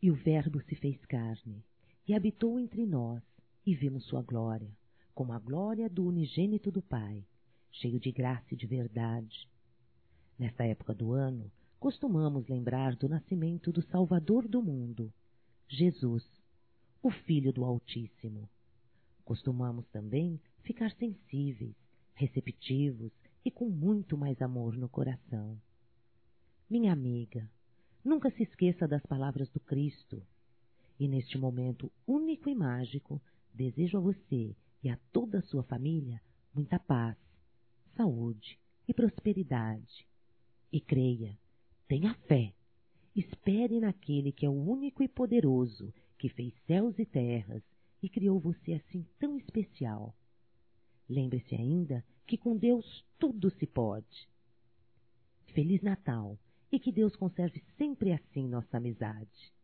E o Verbo se fez carne, e habitou entre nós, e vimos sua glória, como a glória do unigênito do Pai, cheio de graça e de verdade. Nesta época do ano, costumamos lembrar do nascimento do Salvador do mundo, Jesus, o Filho do Altíssimo. Costumamos também ficar sensíveis, receptivos e com muito mais amor no coração. Minha amiga, nunca se esqueça das palavras do Cristo. E neste momento único e mágico, desejo a você e a toda a sua família muita paz, saúde e prosperidade. E creia, tenha fé, espere naquele que é o único e poderoso, que fez céus e terras e criou você assim tão especial. Lembre-se ainda que com Deus tudo se pode. Feliz Natal e que Deus conserve sempre assim nossa amizade.